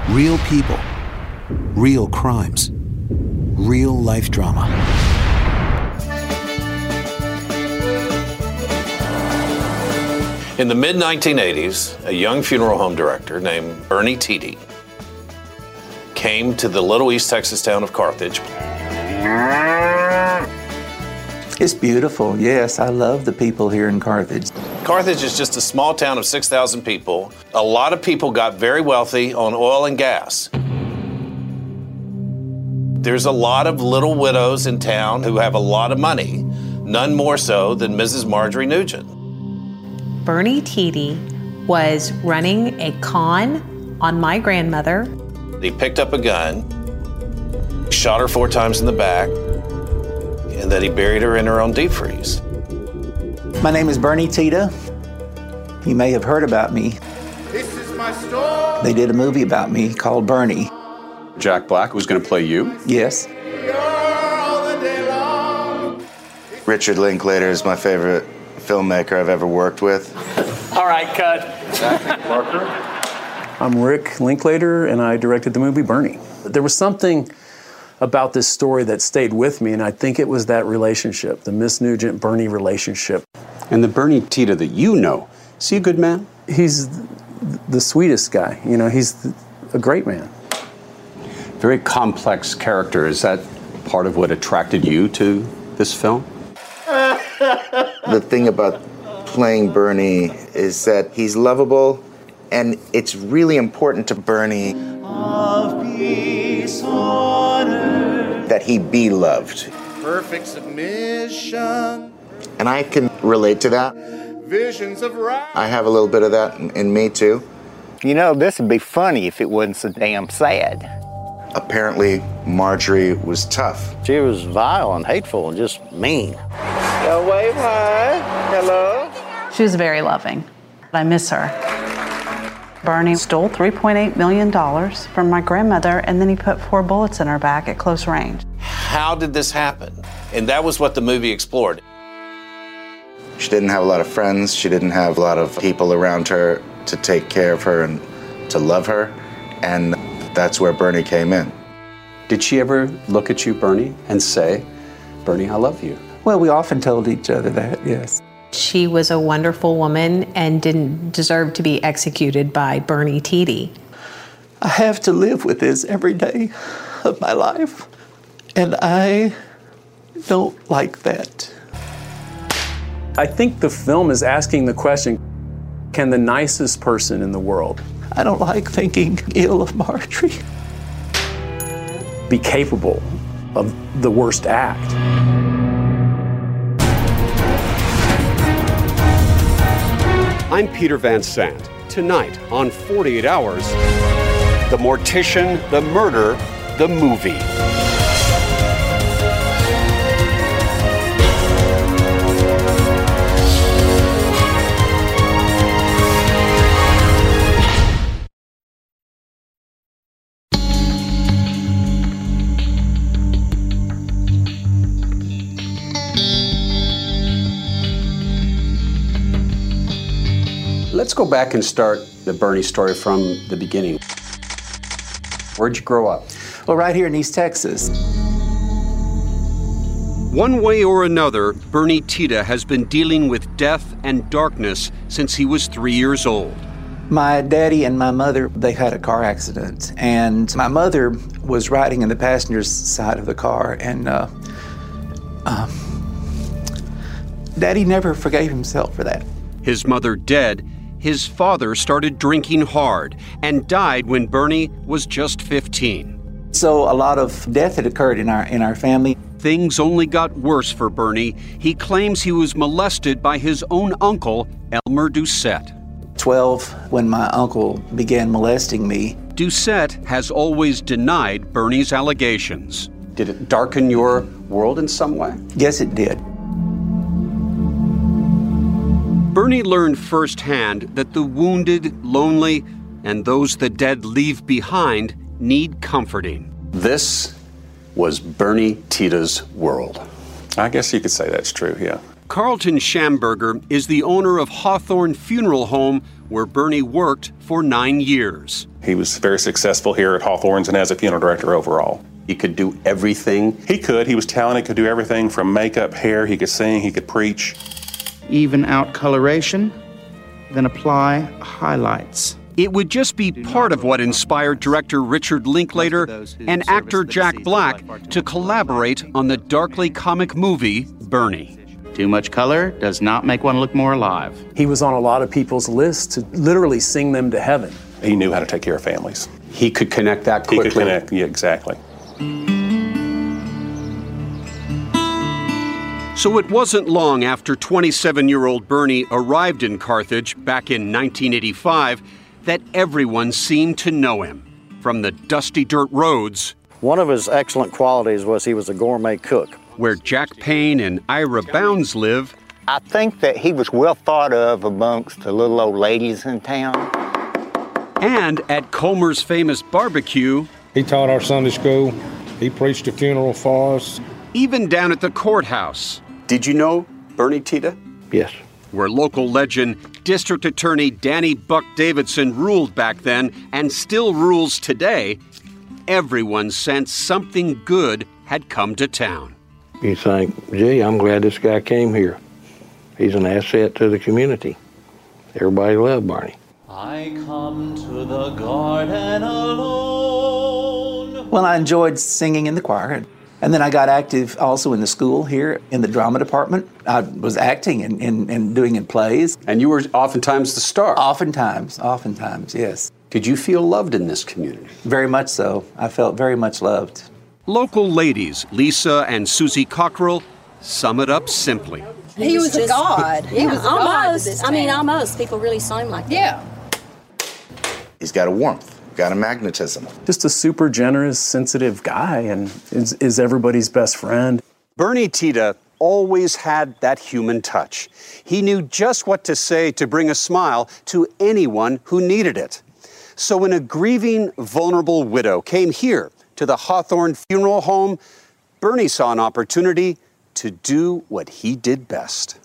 Real people, real crimes, real life drama. In the mid-1980s, a young funeral home director named Bernie Tiede came to the little East Texas town of Carthage. It's beautiful, yes. I love the people here in Carthage. Carthage is just a small town of 6,000 people. A lot of people got very wealthy on oil and gas. There's a lot of little widows in town who have a lot of money, none more so than Mrs. Marjorie Nugent. Bernie Tiede was running a con on my grandmother. He picked up a gun, shot her 4 times in the back, and then he buried her in her own deep freeze. My name is Bernie Tiede. You may have heard about me. This is my story. They did a movie about me called Bernie. Jack Black was going to play you? Yes. Richard Linklater is my favorite filmmaker I've ever worked with. All right, cut. I'm Rick Linklater, and I directed the movie Bernie. There was something about this story that stayed with me, and I think it was that relationship, the Miss Nugent-Bernie relationship. And the Bernie Tiede that you know, is he a good man? He's the sweetest guy. You know, he's a great man. Very complex character. Is that part of what attracted you to this film? The thing about playing Bernie is that he's lovable, and it's really important to Bernie that he be loved. Perfect submission. And I can relate to that. Visions of right. I have a little bit of that in me, too. You know, this would be funny if it wasn't so damn sad. Apparently, Marjorie was tough. She was vile and hateful and just mean. Yo, wave hi. Hello. She was very loving. I miss her. Bernie stole $3.8 million from my grandmother, and then he put 4 bullets in her back at close range. How did this happen? And that was what the movie explored. She didn't have a lot of friends. She didn't have a lot of people around her to take care of her and to love her. And that's where Bernie came in. Did she ever look at you, Bernie, and say, Bernie, I love you? Well, we often told each other that, yes. She was a wonderful woman and didn't deserve to be executed by Bernie Tiede. I have to live with this every day of my life, and I don't like that. I think the film is asking the question, can the nicest person in the world I don't like thinking ill of Marjorie. be capable of the worst act? I'm Peter Van Sant. Tonight on 48 Hours, The Mortician, The Murder, The Movie. Let's go back and start the Bernie story from the beginning. Where'd you grow up? Well, right here in East Texas. One way or another, Bernie Tiede has been dealing with death and darkness since he was 3 years old. My daddy and my mother, they had a car accident, and my mother was riding in the passenger's side of the car, and Daddy never forgave himself for that. His mother dead, his father started drinking hard and died when Bernie was just 15. So a lot of death had occurred in our family. Things only got worse for Bernie. He claims he was molested by his own uncle, Elmer Doucette. 12, when my uncle began molesting me. Doucette has always denied Bernie's allegations. Did it darken your world in some way? Yes, it did. Bernie learned firsthand that the wounded, lonely, and those the dead leave behind need comforting. This was Bernie Tiede's world. I guess you could say that's true, yeah. Carlton Schamberger is the owner of Hawthorne Funeral Home, where Bernie worked for 9 years. He was very successful here at Hawthorne's and as a funeral director overall. He could do everything. He could. He was talented, could do everything from makeup, hair. He could sing, he could preach. Even out coloration, then apply highlights. It would just be part of what inspired director Richard Linklater and actor Jack Black to collaborate on the darkly comic movie Bernie. Too much color does not make one look more alive. He was on a lot of people's lists to literally sing them to heaven. He knew how to take care of families. He could connect that quickly. He could connect, yeah, exactly. So it wasn't long after 27-year-old Bernie arrived in Carthage back in 1985 that everyone seemed to know him. From the dusty dirt roads. One of his excellent qualities was he was a gourmet cook. Where Jack Payne and Ira Bounds live. I think that he was well thought of amongst the little old ladies in town. And at Comer's famous barbecue. He taught our Sunday school. He preached a funeral for us. Even down at the courthouse. Did you know Bernie Tiede? Yes. Where local legend District Attorney Danny Buck Davidson ruled back then and still rules today, everyone sensed something good had come to town. You think, gee, I'm glad this guy came here. He's an asset to the community. Everybody loved Bernie. I come to the garden alone. Well, I enjoyed singing in the choir. And then I got active also in the school here in the drama department. I was acting and doing in plays. And you were oftentimes the star? Oftentimes, yes. Did you feel loved in this community? Very much so. I felt very much loved. Local ladies, Lisa and Susie Cockrell, sum it up simply. He was a god. He was almost. Almost. People really saw him like that. Yeah. He's got a warmth, got a magnetism. Just a super generous, sensitive guy, and is everybody's best friend. Bernie Tiede always had that human touch. He knew just what to say to bring a smile to anyone who needed it. So when a grieving, vulnerable widow came here to the Hawthorne Funeral Home, Bernie saw an opportunity to do what he did best.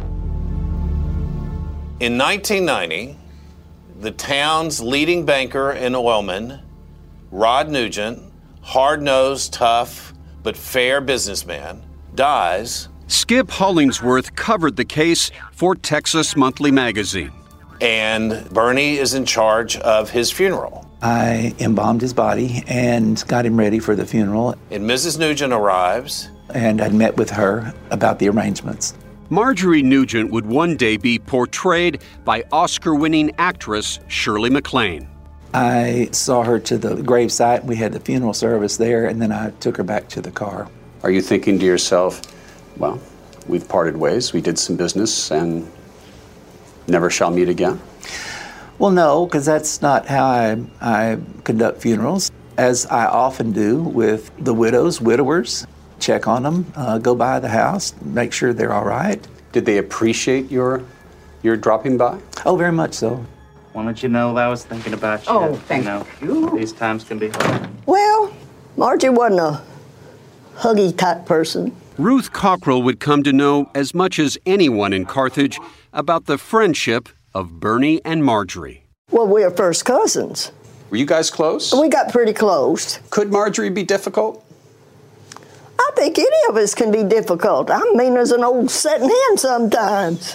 In 1990, the town's leading banker and oilman, Rod Nugent, hard-nosed, tough, but fair businessman, dies. Skip Hollingsworth covered the case for Texas Monthly Magazine. And Bernie is in charge of his funeral. I embalmed his body and got him ready for the funeral. And Mrs. Nugent arrives. And I'd met with her about the arrangements. Marjorie Nugent would one day be portrayed by Oscar-winning actress Shirley MacLaine. I saw her to the gravesite. We had the funeral service there, and then I took her back to the car. Are you thinking to yourself, well, we've parted ways, we did some business, and never shall meet again? Well, no, because that's not how I conduct funerals, as I often do with the widowers. Check on them, go by the house, make sure they're all right. Did they appreciate your dropping by? Oh, very much so. Wanted you to know that I was thinking about you. Oh, thank you. These times can be hard. Well, Margie wasn't a huggy type person. Ruth Cockrell would come to know as much as anyone in Carthage about the friendship of Bernie and Marjorie. Well, we are first cousins. Were you guys close? We got pretty close. Could Marjorie be difficult? I think any of us can be difficult. I'm mean as an old setting hen sometimes.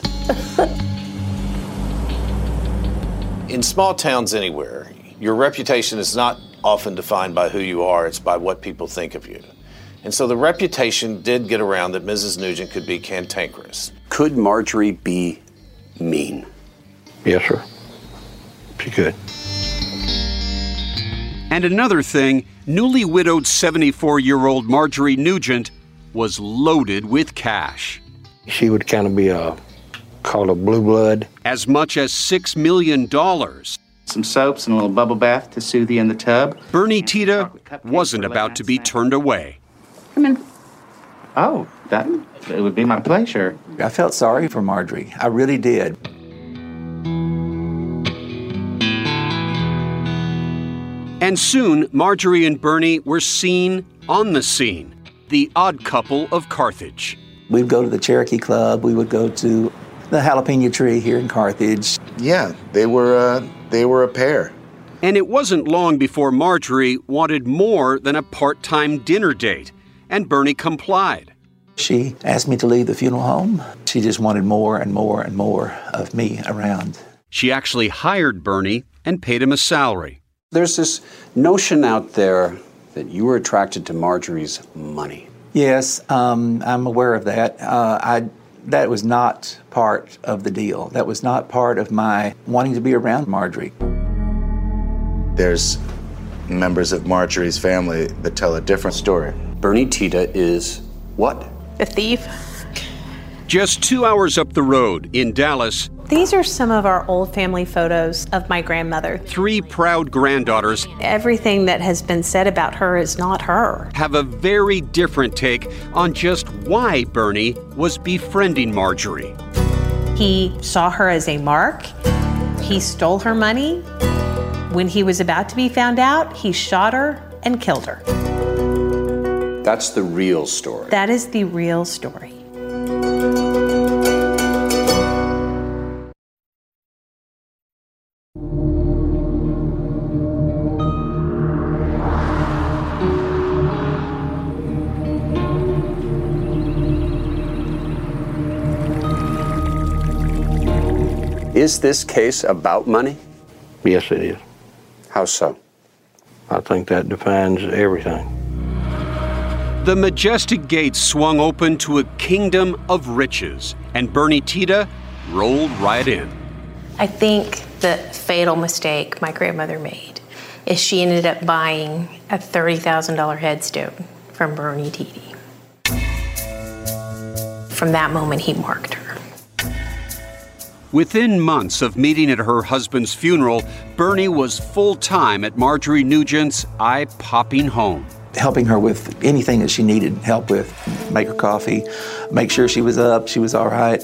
In small towns anywhere, your reputation is not often defined by who you are, it's by what people think of you. And so the reputation did get around that Mrs. Nugent could be cantankerous. Could Marjorie be mean? Yes, sir. She could. And another thing, newly widowed 74-year-old Marjorie Nugent was loaded with cash. She would kind of be called a blue blood. As much as $6 million. Some soaps and a little bubble bath to soothe you in the tub. Bernie Tiede wasn't about to be turned away. Come in. Oh, it would be my pleasure. I felt sorry for Marjorie. I really did. And soon, Marjorie and Bernie were seen on the scene, the odd couple of Carthage. We'd go to the Cherokee Club. We would go to the Jalapeno Tree here in Carthage. Yeah, they were a pair. And it wasn't long before Marjorie wanted more than a part-time dinner date, and Bernie complied. She asked me to leave the funeral home. She just wanted more and more and more of me around. She actually hired Bernie and paid him a salary. There's this notion out there that you were attracted to Marjorie's money. Yes, I'm aware of that. That was not part of the deal. That was not part of my wanting to be around Marjorie. There's members of Marjorie's family that tell a different story. Bernie Tita is what? A thief. Just 2 hours up the road in Dallas, These are some of our old family photos of my grandmother. 3 proud granddaughters Everything that has been said about her is not her. have a very different take on just why Bernie was befriending Marjorie. He saw her as a mark. He stole her money. When he was about to be found out, he shot her and killed her. That's the real story. That is the real story. Is this case about money? Yes, it is. How so? I think that defines everything. The majestic gates swung open to a kingdom of riches, and Bernie Tita rolled right in. I think the fatal mistake my grandmother made is she ended up buying a $30,000 headstone from Bernie Tita. From that moment, he marked her. Within months of meeting at her husband's funeral, Bernie was full-time at Marjorie Nugent's eye-popping home. Helping her with anything that she needed help with. Make her coffee, make sure she was up, she was all right.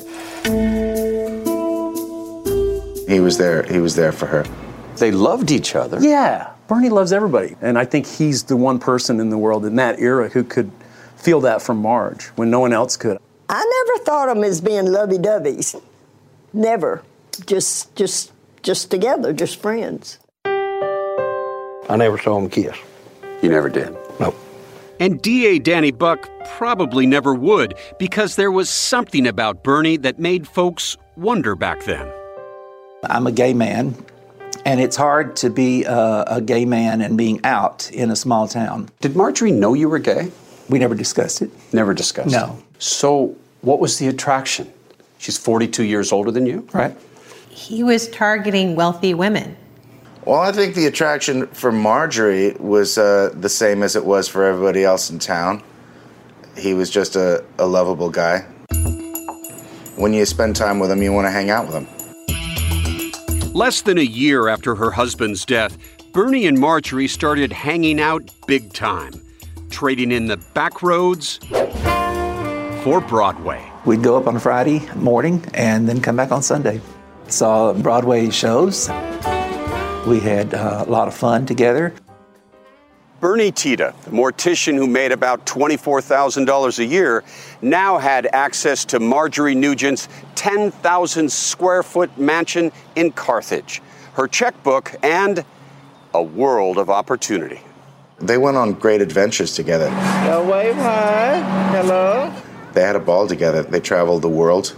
He was there for her. They loved each other. Yeah, Bernie loves everybody. And I think he's the one person in the world in that era who could feel that from Marge when no one else could. I never thought of them as being lovey-doveys. Never. Just together, just friends. I never saw him kiss. You never did? No. And D.A. Danny Buck probably never would, because there was something about Bernie that made folks wonder back then. I'm a gay man, and it's hard to be a gay man and being out in a small town. Did Marjorie know you were gay? We never discussed it. Never discussed it? No. So what was the attraction? She's 42 years older than you? Right. He was targeting wealthy women. Well, I think the attraction for Marjorie was the same as it was for everybody else in town. He was just a lovable guy. When you spend time with him, you want to hang out with him. Less than a year after her husband's death, Bernie and Marjorie started hanging out big time, trading in the back roads for Broadway. We'd go up on a Friday morning and then come back on Sunday. Saw Broadway shows. We had a lot of fun together. Bernie Tita, the mortician who made about $24,000 a year, now had access to Marjorie Nugent's 10,000 square foot mansion in Carthage, her checkbook, and a world of opportunity. They went on great adventures together. Yo, wave hi. Hello. They had a ball together. They traveled the world.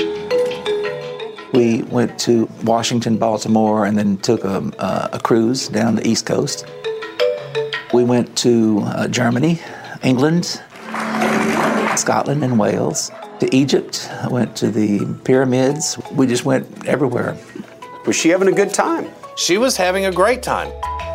We went to Washington, Baltimore, and then took a cruise down the East Coast. We went to Germany, England, Scotland, and Wales. To Egypt, I went to the pyramids. We just went everywhere. Was she having a good time? She was having a great time.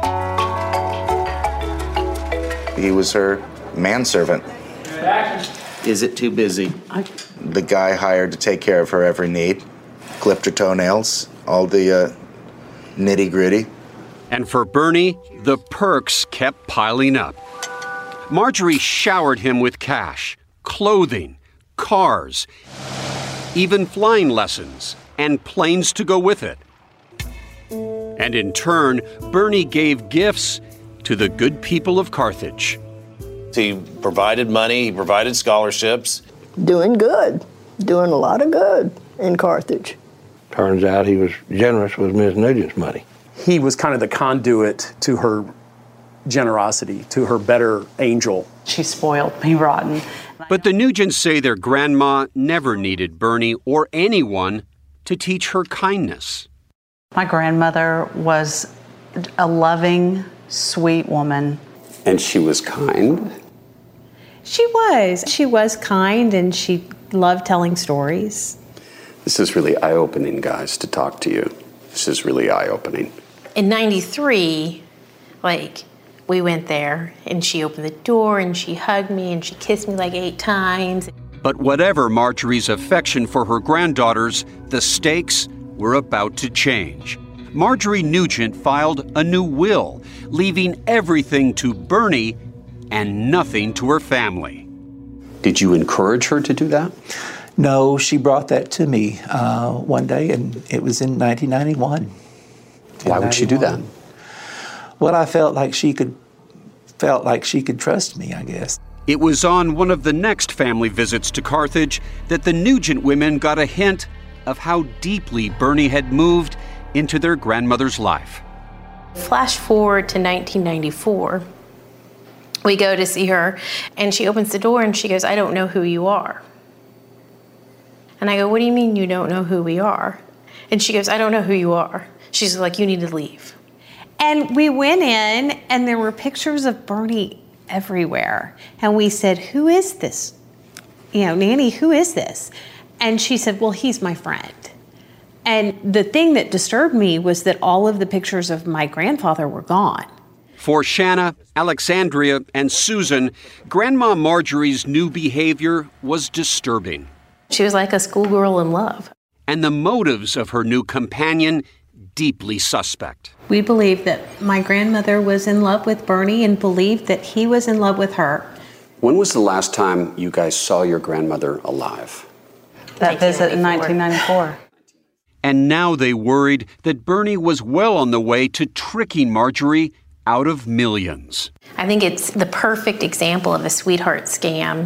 He was her manservant. Is it too busy? The guy hired to take care of her every need. Clipped her toenails, all the nitty-gritty. And for Bernie, the perks kept piling up. Marjorie showered him with cash, clothing, cars, even flying lessons, and planes to go with it. And in turn, Bernie gave gifts to the good people of Carthage. He provided money, he provided scholarships. doing good, doing a lot of good in Carthage. Turns out he was generous with Miss Nugent's money. He was kind of the conduit to her generosity, to her better angel. She spoiled me rotten. But the Nugents say their grandma never needed Bernie or anyone to teach her kindness. My grandmother was a loving, sweet woman. And she was kind? She was. She was kind, and she loved telling stories. This is really eye-opening, guys, to talk to you. This is really eye-opening. In 93, we went there, and she opened the door, and she hugged me, and she kissed me like 8 times. But whatever Marjorie's affection for her granddaughters, the stakes were about to change. Marjorie Nugent filed a new will, leaving everything to Bernie and nothing to her family. Did you encourage her to do that? No, she brought that to me one day, and it was in 1991. Why would she do that? Well, I felt like she could trust me, I guess. It was on one of the next family visits to Carthage that the Nugent women got a hint of how deeply Bernie had moved into their grandmother's life. Flash forward to 1994. We go to see her, and she opens the door, and she goes, "I don't know who you are." And I go, "What do you mean you don't know who we are?" And she goes, "I don't know who you are." She's like, "You need to leave." And we went in, and there were pictures of Bernie everywhere. And we said, "Who is this? Nanny, who is this?" And she said, "Well, he's my friend." And the thing that disturbed me was that all of the pictures of my grandfather were gone. For Shanna, Alexandria, and Susan, Grandma Marjorie's new behavior was disturbing. She was like a schoolgirl in love. And the motives of her new companion deeply suspect. We believe that my grandmother was in love with Bernie and believed that he was in love with her. When was the last time you guys saw your grandmother alive? That visit in 1994. And now they worried that Bernie was well on the way to tricking Marjorie out of millions. I think it's the perfect example of a sweetheart scam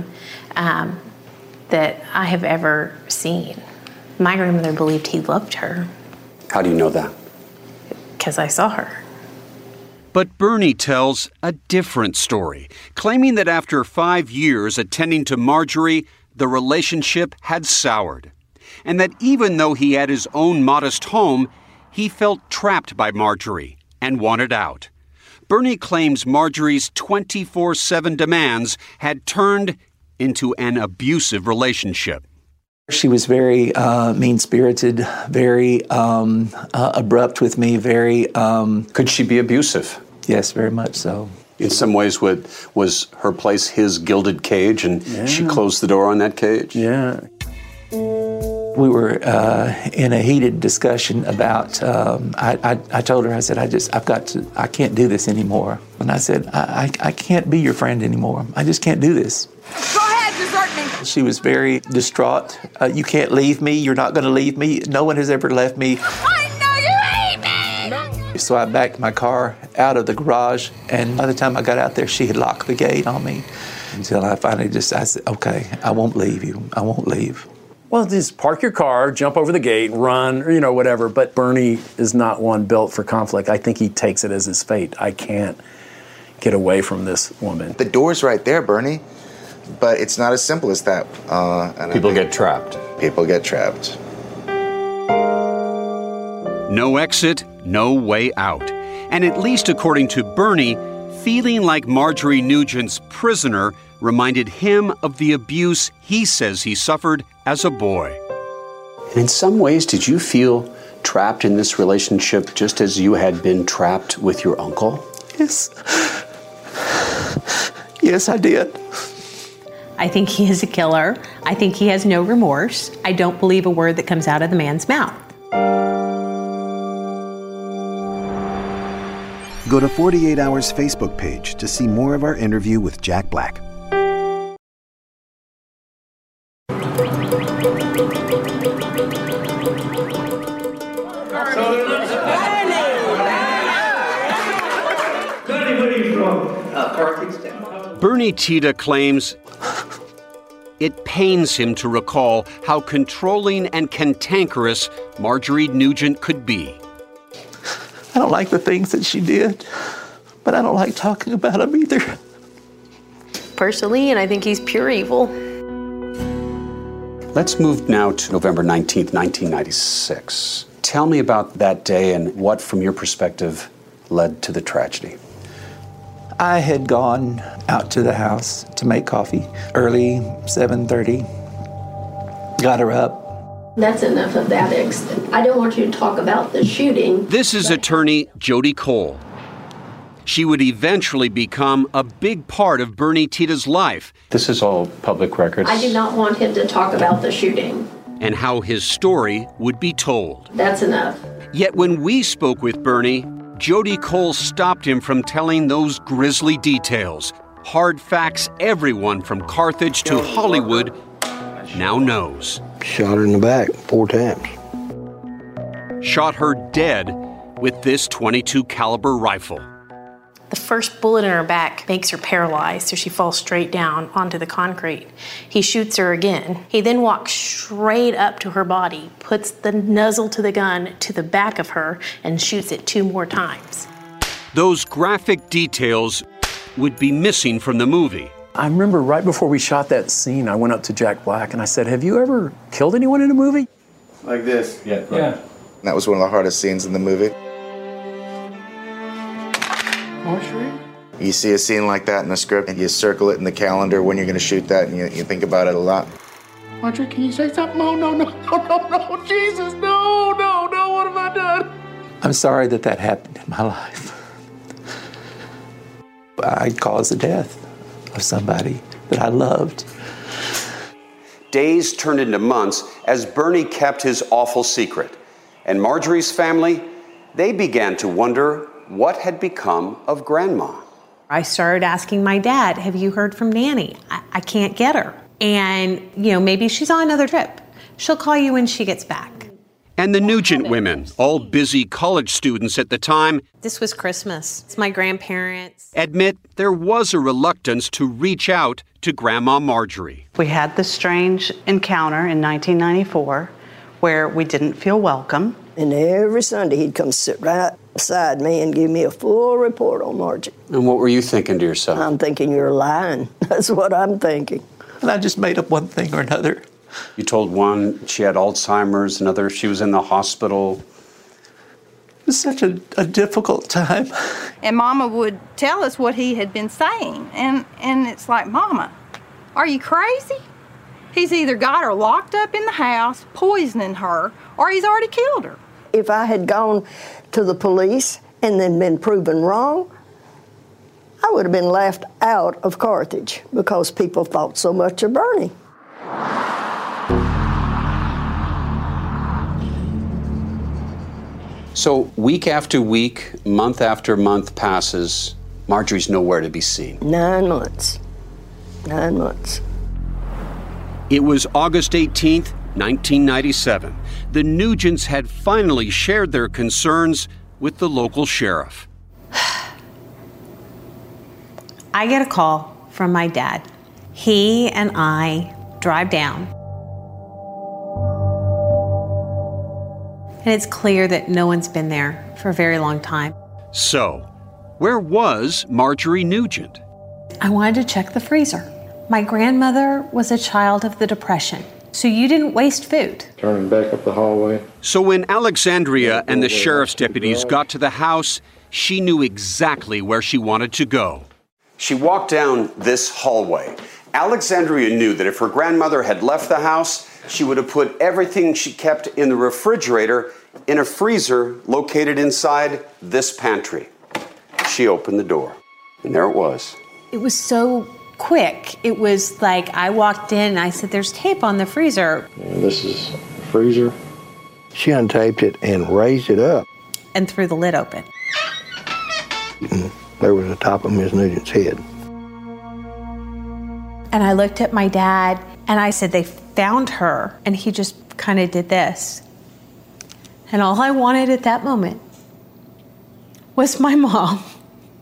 that I have ever seen. My grandmother believed he loved her. How do you know that? Because I saw her. But Bernie tells a different story, claiming that after 5 years attending to Marjorie, the relationship had soured. And that even though he had his own modest home, he felt trapped by Marjorie and wanted out. Bernie claims Marjorie's 24/7 demands had turned into an abusive relationship. She was very mean-spirited, very abrupt with me, very... Could she be abusive? Yes, very much so. In some ways, was her place his gilded cage, and she closed the door on that cage? Yeah. We were in a heated discussion about, I told her, I said, I can't do this anymore. And I said, I can't be your friend anymore. I just can't do this. Go ahead, desert me. She was very distraught. You can't leave me. You're not going to leave me. No one has ever left me. I know you hate me. So I backed my car out of the garage, and by the time I got out there, she had locked the gate on me. Until I finally I said, okay, I won't leave you. I won't leave. Well, just park your car, jump over the gate, run, or whatever. But Bernie is not one built for conflict. I think he takes it as his fate. I can't get away from this woman. The door's right there, Bernie. But it's not as simple as that. People get trapped. People get trapped. No exit, no way out. And at least according to Bernie, feeling like Marjorie Nugent's prisoner reminded him of the abuse he says he suffered as a boy. And in some ways, did you feel trapped in this relationship just as you had been trapped with your uncle? Yes. Yes, I did. I think he is a killer. I think he has no remorse. I don't believe a word that comes out of the man's mouth. Go to 48 Hours Facebook page to see more of our interview with Jack Black. Bernie Tita claims It pains him to recall how controlling and cantankerous Marjorie Nugent could be. I don't like the things that she did, but I don't like talking about them either. Personally, and I think he's pure evil. Let's move now to November 19th, 1996. Tell me about that day and what, from your perspective, led to the tragedy. I had gone out to the house to make coffee early, 7:30. Got her up. That's enough of that. I don't want you to talk about the shooting. This is attorney Jody Cole. She would eventually become a big part of Bernie Tita's life. This is all public records. I do not want him to talk about the shooting. And how his story would be told. That's enough. Yet when we spoke with Bernie, Jody Cole stopped him from telling those grisly details. Hard facts everyone from Carthage to Hollywood now knows. Shot her in the back 4 times. Shot her dead with this .22 caliber rifle. The first bullet in her back makes her paralyzed, so she falls straight down onto the concrete. He shoots her again. He then walks straight up to her body, puts the muzzle to the gun to the back of her, and shoots it 2 more times. Those graphic details would be missing from the movie. I remember right before we shot that scene, I went up to Jack Black and I said, "Have you ever killed anyone in a movie?" Like this. Yeah. That was one of the hardest scenes in the movie. You see a scene like that in the script, and you circle it in the calendar when you're going to shoot that, and you think about it a lot. Marjorie, can you say something? Oh, no, Jesus, no, what have I done? I'm sorry that happened in my life. I caused the death of somebody that I loved. Days turned into months as Bernie kept his awful secret. And Marjorie's family, they began to wonder what had become of Grandma. I started asking my dad, have you heard from Nanny? I can't get her. And, maybe she's on another trip. She'll call you when she gets back. And the Nugent women, all busy college students at the time, this was Christmas. It's my grandparents. Admit there was a reluctance to reach out to Grandma Marjorie. We had this strange encounter in 1994 where we didn't feel welcome. And every Sunday he'd come sit right beside me and give me a full report on Margie. And what were you thinking to yourself? I'm thinking you're lying. That's what I'm thinking. And I just made up one thing or another. You told one she had Alzheimer's, another she was in the hospital. It was such a difficult time. And Mama would tell us what he had been saying. And it's like, Mama, are you crazy? He's either got her locked up in the house, poisoning her, or he's already killed her. If I had gone to the police and then been proven wrong, I would have been left out of Carthage because people thought so much of Bernie. So week after week, month after month passes, Marjorie's nowhere to be seen. 9 months. 9 months. It was August 18th, 1997. The Nugents had finally shared their concerns with the local sheriff. I get a call from my dad. He and I drive down. And it's clear that no one's been there for a very long time. So, where was Marjorie Nugent? I wanted to check the freezer. My grandmother was a child of the Depression, so you didn't waste food. Turning back up the hallway. So when Alexandria and the sheriff's deputies got to the house, she knew exactly where she wanted to go. She walked down this hallway. Alexandria knew that if her grandmother had left the house, she would have put everything she kept in the refrigerator in a freezer located inside this pantry. She opened the door, and there it was. It was so quick. It was like I walked in and I said, there's tape on the freezer. And this is the freezer. She untaped it and raised it up. And threw the lid open. And there was the top of Miss Nugent's head. And I looked at my dad and I said, they found her. And he just kind of did this. And all I wanted at that moment was my mom.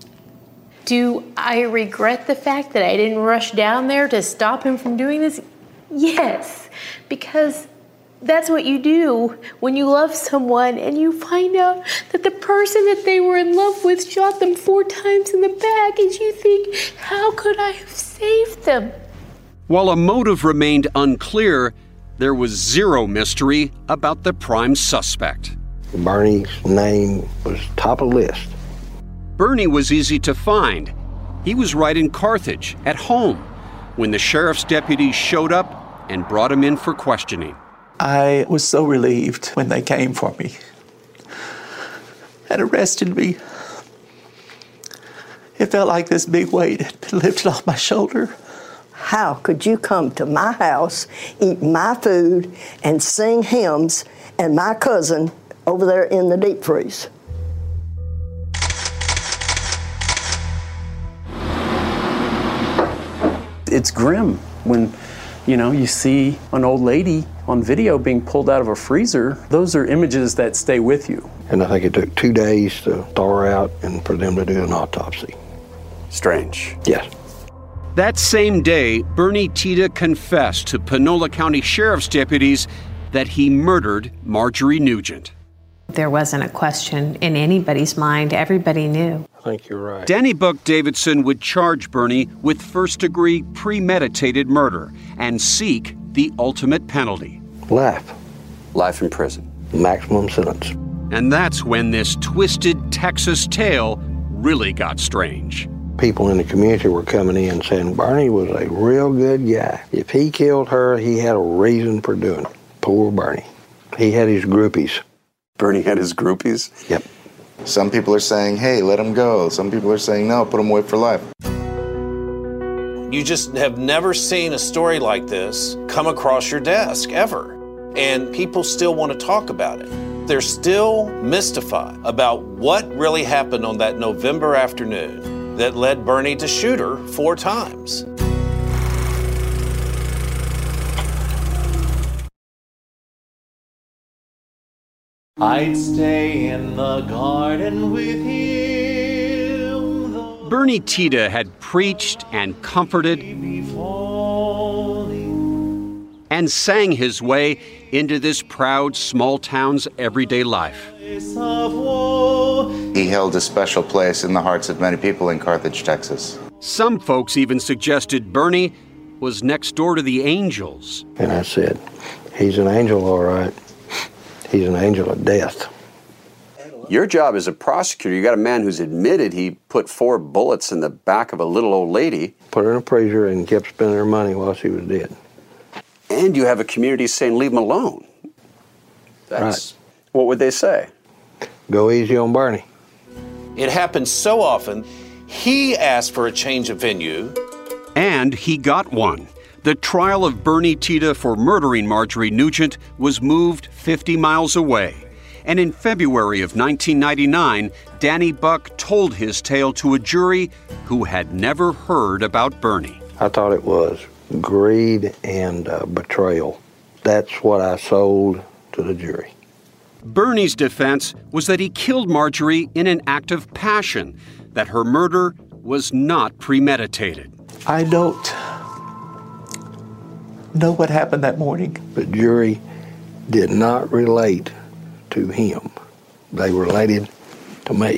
Do I regret the fact that I didn't rush down there to stop him from doing this? Yes, because that's what you do when you love someone and you find out that the person that they were in love with shot them 4 times in the back, and you think, how could I have saved them? While a motive remained unclear, there was zero mystery about the prime suspect. Bernie's name was top of the list. Bernie was easy to find. He was right in Carthage, at home, when the sheriff's deputies showed up and brought him in for questioning. I was so relieved when they came for me and arrested me. It felt like this big weight had been lifted off my shoulder. How could you come to my house, eat my food, and sing hymns, and my cousin over there in the deep freeze? It's grim when, you see an old lady on video being pulled out of a freezer. Those are images that stay with you. And I think it took 2 days to thaw her out and for them to do an autopsy. Strange. Yes. That same day, Bernie Tita confessed to Panola County Sheriff's deputies that he murdered Marjorie Nugent. There wasn't a question in anybody's mind. Everybody knew. I think you're right. Danny Buck Davidson would charge Bernie with first-degree premeditated murder and seek the ultimate penalty. Life. Life in prison. Maximum sentence. And that's when this twisted Texas tale really got strange. People in the community were coming in saying Bernie was a real good guy. If he killed her, he had a reason for doing it. Poor Bernie. He had his groupies. Bernie had his groupies? Yep. Some people are saying, hey, let him go. Some people are saying, no, put him away for life. You just have never seen a story like this come across your desk, ever. And people still want to talk about it. They're still mystified about what really happened on that November afternoon that led Bernie to shoot her 4 times. I'd stay in the garden with him. Bernie Tita had preached and comforted and sang his way into this proud small town's everyday life. He held a special place in the hearts of many people in Carthage, Texas. Some folks even suggested Bernie was next door to the angels. And I said, he's an angel, all right. He's an angel of death. Your job as a prosecutor, you got a man who's admitted he put 4 bullets in the back of a little old lady. Put her in a freezer and kept spending her money while she was dead. And you have a community saying, leave him alone. That's, right. What would they say? Go easy on Bernie. It happens so often, he asked for a change of venue. And he got one. The trial of Bernie Tita for murdering Marjorie Nugent was moved 50 miles away. And in February of 1999, Danny Buck told his tale to a jury who had never heard about Bernie. I thought it was greed and betrayal. That's what I sold to the jury. Bernie's defense was that he killed Marjorie in an act of passion, that her murder was not premeditated. I don't know what happened that morning. The jury did not relate to him. They related to me.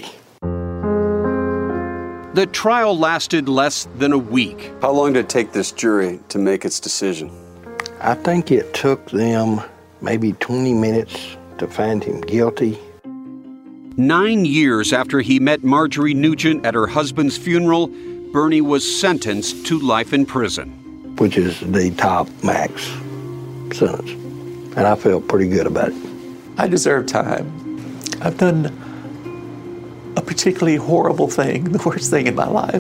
The trial lasted less than a week. How long did it take this jury to make its decision? I think it took them maybe 20 minutes to find him guilty. 9 years after he met Marjorie Nugent at her husband's funeral, Bernie was sentenced to life in prison. Which is the top max sentence. And I felt pretty good about it. I deserve time. I've done a particularly horrible thing, the worst thing in my life.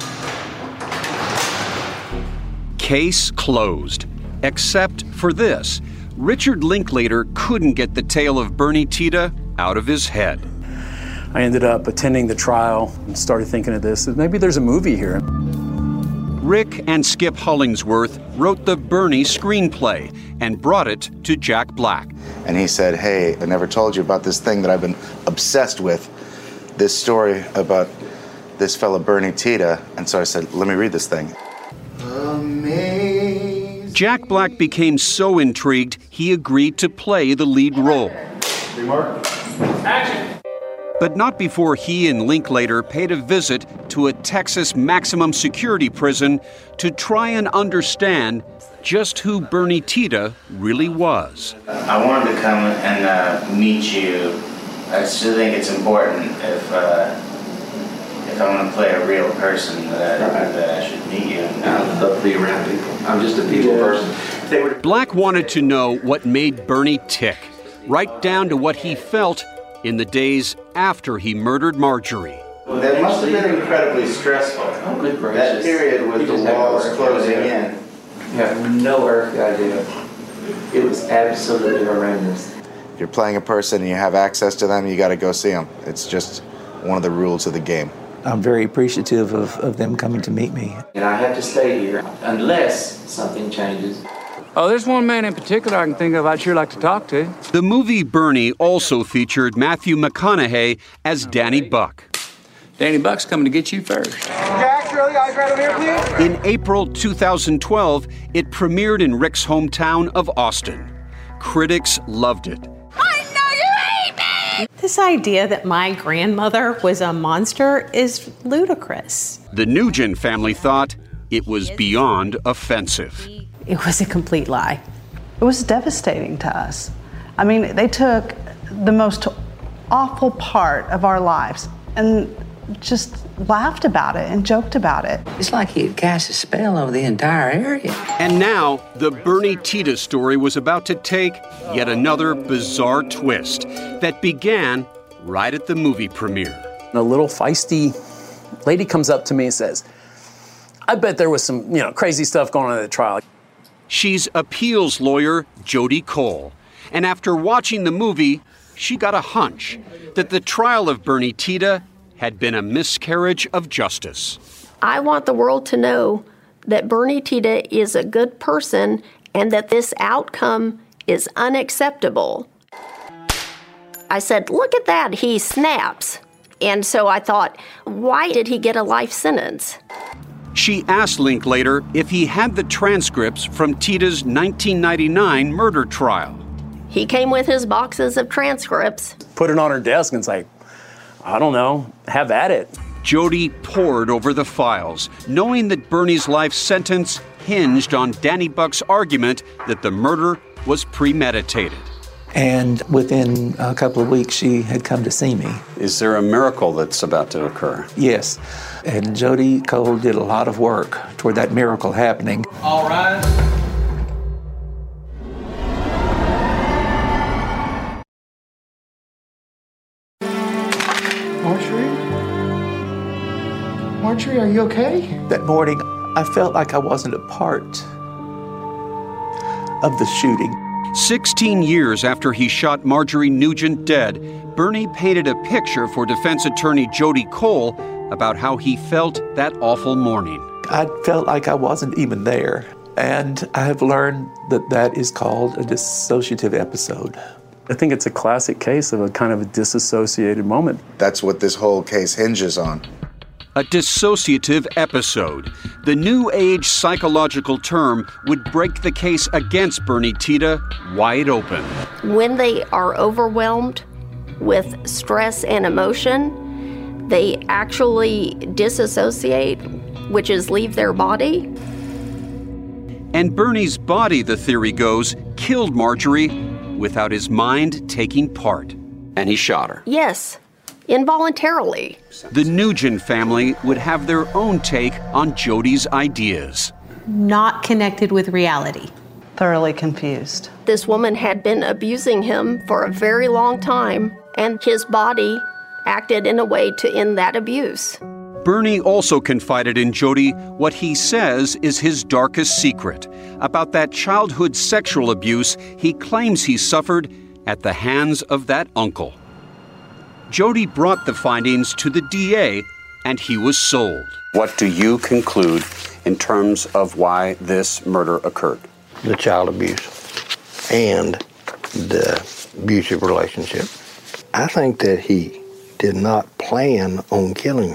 Case closed, except for this. Richard Linklater couldn't get the tale of Bernie Tita out of his head. I ended up attending the trial and started thinking of this. Maybe there's a movie here. Rick and Skip Hollingsworth wrote the Bernie screenplay and brought it to Jack Black. And he said, hey, I never told you about this thing that I've been obsessed with, this story about this fella Bernie Tita. And so I said, let me read this thing. Amazing Jack Black became so intrigued, he agreed to play the lead role. Action! But not before he and Linklater paid a visit to a Texas maximum security prison to try and understand just who Bernie Tiede really was. I wanted to come and meet you. I still think it's important if I want to play a real person that I should meet you. I love to be around people. I'm just a people person. Black wanted to know what made Bernie tick, right down to what he felt in the days after he murdered Marjorie. That must have been incredibly stressful. Oh, good gracious. That period with the walls closing in. You have no earthly idea. It was absolutely horrendous. If you're playing a person and you have access to them, you got to go see them. It's just one of the rules of the game. I'm very appreciative of them coming to meet me. And I have to stay here unless something changes. Oh, there's one man in particular I can think of I'd sure like to talk to. The movie Bernie also featured Matthew McConaughey as Danny Buck. Danny Buck's coming to get you first. Jack, Shirley, eyes right over here, please. In April 2012, it premiered in Rick's hometown of Austin. Critics loved it. This idea that my grandmother was a monster is ludicrous. The Nugent family thought it was beyond offensive. It was a complete lie. It was devastating to us. I mean, they took the most awful part of our lives and just laughed about it and joked about it. It's like he had cast a spell over the entire area. And now, the Bernie Tiede story was about to take yet another bizarre twist that began right at the movie premiere. A little feisty lady comes up to me and says, I bet there was some, crazy stuff going on at the trial. She's appeals lawyer Jody Cole. And after watching the movie, she got a hunch that the trial of Bernie Tiede had been a miscarriage of justice. I want the world to know that Bernie Tiede is a good person and that this outcome is unacceptable. I said, look at that, he snaps. And so I thought, why did he get a life sentence? She asked Linklater if he had the transcripts from Tiede's 1999 murder trial. He came with his boxes of transcripts. Put it on her desk and say, I don't know, have at it. Jody pored over the files, knowing that Bernie's life sentence hinged on Danny Buck's argument that the murder was premeditated. And within a couple of weeks, she had come to see me. Is there a miracle that's about to occur? Yes. And Jody Cole did a lot of work toward that miracle happening. All right. Marjorie, are you okay? That morning, I felt like I wasn't a part of the shooting. 16 years after he shot Marjorie Nugent dead, Bernie painted a picture for defense attorney Jody Cole about how he felt that awful morning. I felt like I wasn't even there. And I have learned that that is called a dissociative episode. I think it's a classic case of a kind of a disassociated moment. That's what this whole case hinges on. A dissociative episode. The new age psychological term would break the case against Bernie Tiede wide open. When they are overwhelmed with stress and emotion, they actually disassociate, which is leave their body. And Bernie's body, the theory goes, killed Marjorie without his mind taking part. And he shot her. Yes, involuntarily. The Nugent family would have their own take on Jody's ideas. Not connected with reality. Thoroughly confused. This woman had been abusing him for a very long time, and his body acted in a way to end that abuse. Bernie also confided in Jody what he says is his darkest secret about that childhood sexual abuse he claims he suffered at the hands of that uncle. Jody brought the findings to the DA, and he was sold. What do you conclude in terms of why this murder occurred? The child abuse and the abusive relationship. I think that he did not plan on killing her.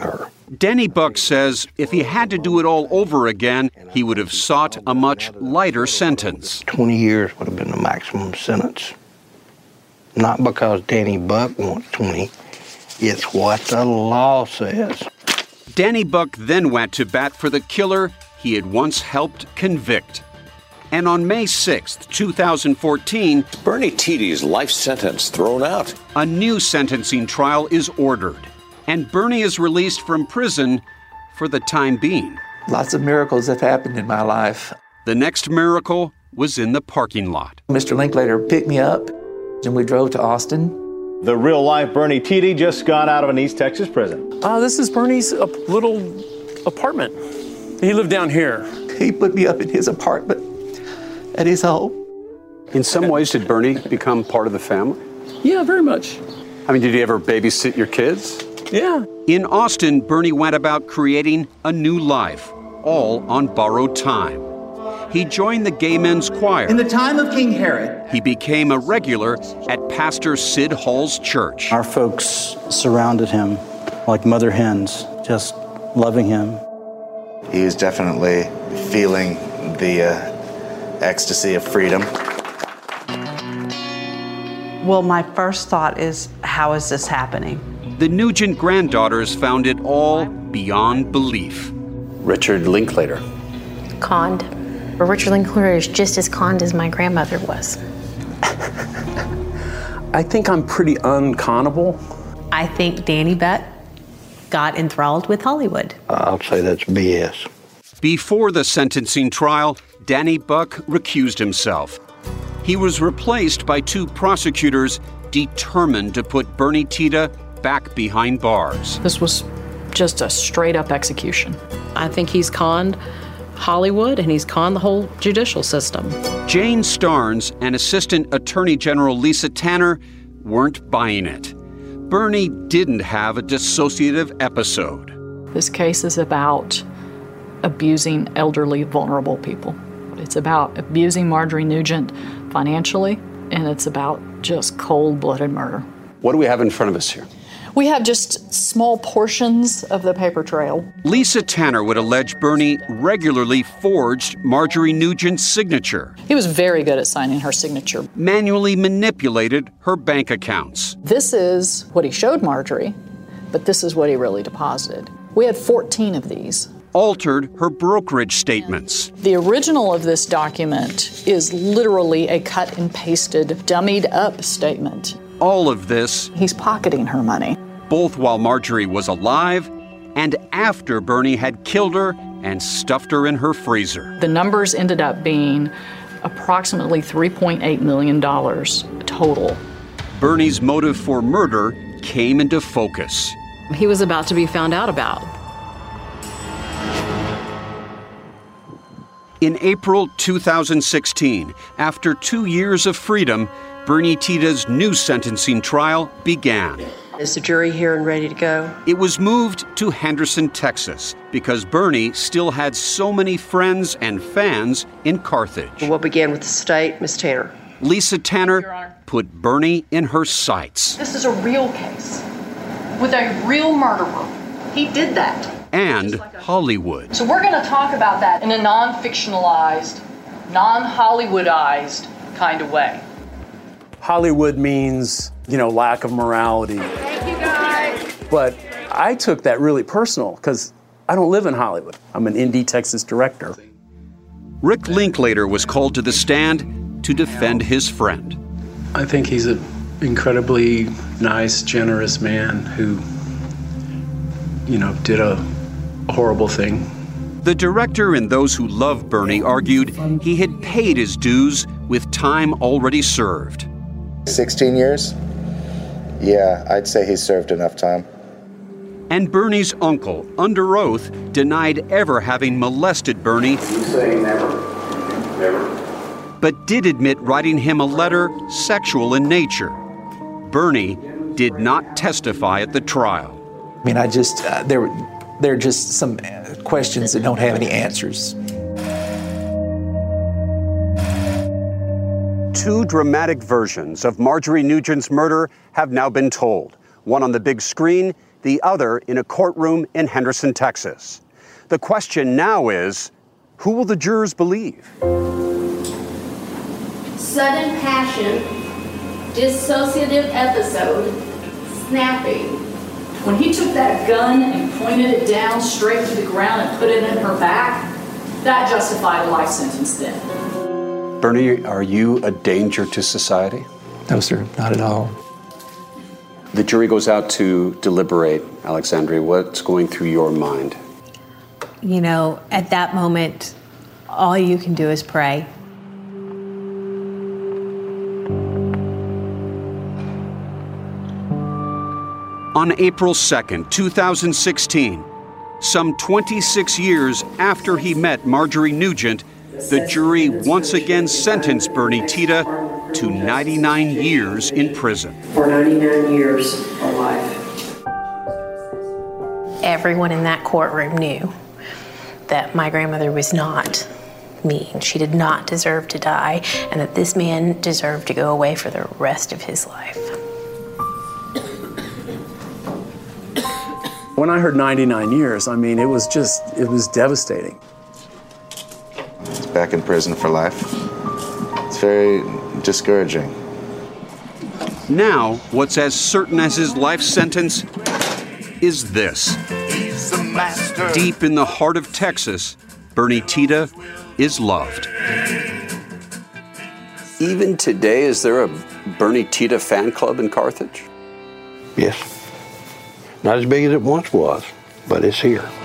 Danny Buck says if he had to do it all over again, he would have sought a much lighter sentence. 20 years would have been the maximum sentence. Not because Danny Buck wants 20, it's what the law says. Danny Buck then went to bat for the killer he had once helped convict. And on May 6, 2014, Bernie Tity's life sentence thrown out. A new sentencing trial is ordered, and Bernie is released from prison for the time being. Lots of miracles have happened in my life. The next miracle was in the parking lot. Mr. Linklater picked me up, and we drove to Austin. The real-life Bernie Tity just got out of an East Texas prison. This is Bernie's little apartment. He lived down here. He put me up in his apartment at his home. In some ways, did Bernie become part of the family? Yeah, very much. I mean, did he ever babysit your kids? Yeah. In Austin, Bernie went about creating a new life, all on borrowed time. He joined the Gay Men's Choir. In the time of King Herod, He became a regular at Pastor Sid Hall's church. Our folks surrounded him like mother hens, just loving him. He was definitely feeling the ecstasy of freedom. Well, my first thought is, how is this happening? The Nugent granddaughters found it all beyond belief. Richard Linklater. Conned. But Richard Linklater is just as conned as my grandmother was. I think I'm pretty unconnable. I think Danny Buck got enthralled with Hollywood. I'll say that's BS. Before the sentencing trial, Danny Buck recused himself. He was replaced by two prosecutors determined to put Bernie Tita back behind bars. This was just a straight-up execution. I think he's conned Hollywood and he's conned the whole judicial system. Jane Starnes and Assistant Attorney General Lisa Tanner weren't buying it. Bernie didn't have a dissociative episode. This case is about abusing elderly, vulnerable people. It's about abusing Marjorie Nugent financially, and it's about just cold-blooded murder. What do we have in front of us here? We have just small portions of the paper trail. Lisa Tanner would allege Bernie regularly forged Marjorie Nugent's signature. He was very good at signing her signature. Manually manipulated her bank accounts. This is what he showed Marjorie, but this is what he really deposited. We had 14 of these. Altered her brokerage statements. The original of this document is literally a cut and pasted, dummied up statement. All of this, he's pocketing her money. Both while Marjorie was alive and after Bernie had killed her and stuffed her in her freezer. The numbers ended up being approximately $3.8 million total. Bernie's motive for murder came into focus. He was about to be found out about. In April 2016, after 2 years of freedom, Bernie Tita's new sentencing trial began. Is the jury here and ready to go? It was moved to Henderson, Texas, because Bernie still had so many friends and fans in Carthage. We'll begin with the state. Ms. Tanner. Lisa Tanner put Bernie in her sights. This is a real case with a real murderer. He did that. And Hollywood. So we're going to talk about that in a non-fictionalized, non-Hollywoodized kind of way. Hollywood means, lack of morality. Thank you, guys. But I took that really personal because I don't live in Hollywood. I'm an indie Texas director. Rick Linklater was called to the stand to defend his friend. I think he's an incredibly nice, generous man who, did a horrible thing. The director and those who love Bernie argued he had paid his dues with time already served. 16 years? Yeah, I'd say he served enough time. And Bernie's uncle, under oath, denied ever having molested Bernie. You say never. Never. But did admit writing him a letter sexual in nature. Bernie did not testify at the trial. I mean, there are just some questions that don't have any answers. Two dramatic versions of Marjorie Nugent's murder have now been told. One on the big screen the other in a courtroom in Henderson, Texas. The question now is, who will the jurors believe? Sudden passion, dissociative episode, snapping. When he took that gun and pointed it down straight to the ground and put it in her back, that justified a life sentence then. Bernie, are you a danger to society? No, sir, not at all. The jury goes out to deliberate. Alexandria, what's going through your mind? You know, at that moment, all you can do is pray. On April 2nd, 2016, some 26 years after he met Marjorie Nugent, the jury once again sentenced Bernie Tiede to 99 years in prison. For 99 years of life. Everyone in that courtroom knew that my grandmother was not mean. She did not deserve to die, and that this man deserved to go away for the rest of his life. When I heard 99 years, I mean, it was devastating. He's back in prison for life. It's very discouraging. Now, what's as certain as his life sentence is this. Deep in the heart of Texas, Bernie Tiede is loved. Even today, is there a Bernie Tiede fan club in Carthage? Yes. Not as big as it once was, but it's here.